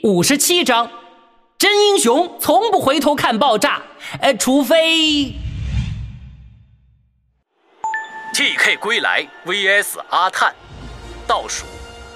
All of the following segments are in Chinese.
57章，真英雄从不回头看爆炸，除非 TK 归来 VS 阿探，倒数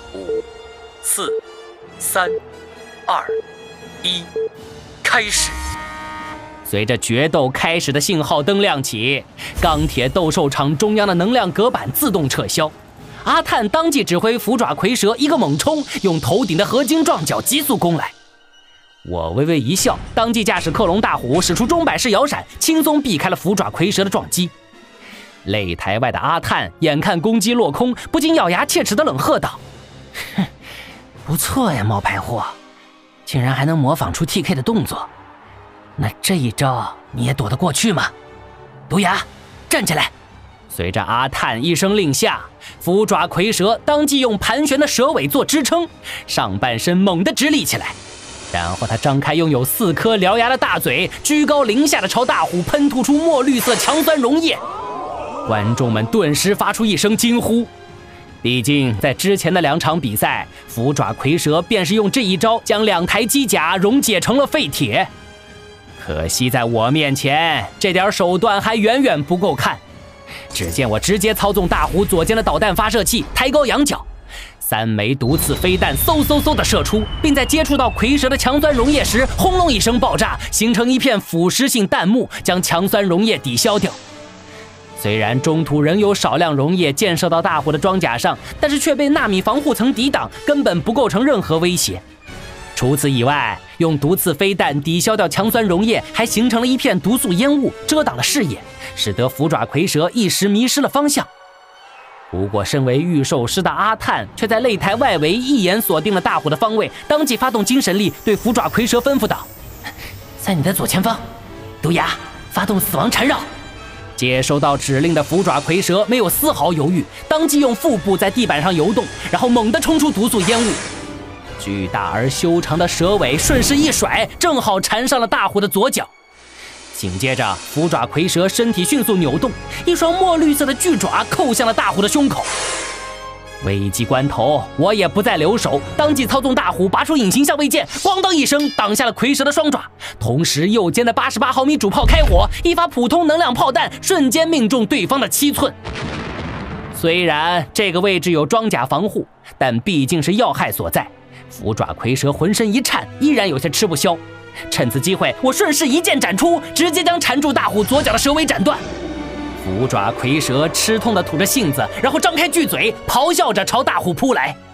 5、4、3、2、1，开始。 随着决斗开始的信号灯亮起，钢铁斗兽场中央的能量隔板自动撤销。阿探当即指挥虎爪蝰蛇一个猛冲，用头顶的合金撞角急速攻来。我微微一笑，当即驾驶克隆大虎使出钟摆式摇闪，轻松避开了虎爪蝰蛇的撞击。擂台外的阿探眼看攻击落空，不禁咬牙切齿地冷喝道：“哼，不错呀，冒牌货，竟然还能模仿出 TK 的动作。那这一招你也躲得过去吗？毒牙，站起来！”随着阿探一声令下，虎爪蝰蛇当即用盘旋的蛇尾做支撑，上半身猛地直立起来，然后他张开拥有4颗獠牙的大嘴，居高临下的朝大虎喷吐出墨绿色强酸溶液。观众们顿时发出一声惊呼，毕竟在之前的2场比赛，虎爪蝰蛇便是用这一招将2台机甲溶解成了废铁。可惜在我面前，这点手段还远远不够看。只见我直接操纵大虎左肩的导弹发射器，抬高仰角，3枚毒刺飞弹嗖嗖嗖地射出，并在接触到蝰蛇的强酸溶液时，轰隆一声爆炸，形成一片腐蚀性弹幕，将强酸溶液抵消掉。虽然中途仍有少量溶液溅射到大虎的装甲上，但是却被纳米防护层抵挡，根本不构成任何威胁。除此以外，用毒刺飞弹抵消掉强酸溶液，还形成了一片毒素烟雾，遮挡了视野，使得虎爪蝰蛇一时迷失了方向。不过身为御兽师的阿探却在擂台外围一眼锁定了大虎的方位，当即发动精神力，对虎爪蝰蛇吩咐道：“在你的左前方，毒牙，发动死亡缠绕。”接收到指令的虎爪蝰蛇没有丝毫犹豫，当即用腹部在地板上游动，然后猛地冲出毒素烟雾。巨大而修长的蛇尾顺势一甩，正好缠上了大虎的左脚。紧接着，虎爪蝰蛇身体迅速扭动，一双墨绿色的巨爪扣向了大虎的胸口。危急关头，我也不再留手，当即操纵大虎拔出隐形相位剑，咣当一声挡下了蝰蛇的双爪，同时右肩的88毫米主炮开火，一发普通能量炮弹瞬间命中对方的7寸。虽然这个位置有装甲防护，但毕竟是要害所在，虎爪蝰蛇浑身一颤，依然有些吃不消。趁此机会，我顺势一剑斩出，直接将缠住大虎左脚的蛇尾斩断。虎爪蝰蛇吃痛地吐着信子，然后张开巨嘴，咆哮着朝大虎扑来。